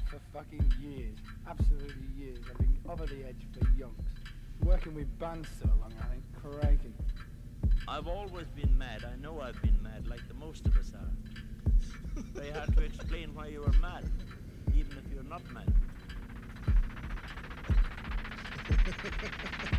for fucking years. Absolutely years. I've been over the edge for yonks. Working with bands so long, I think. Crikey. I've always been mad. I know I've been mad, like the most of us are. Very hard to explain why you were mad, even if you're not mad.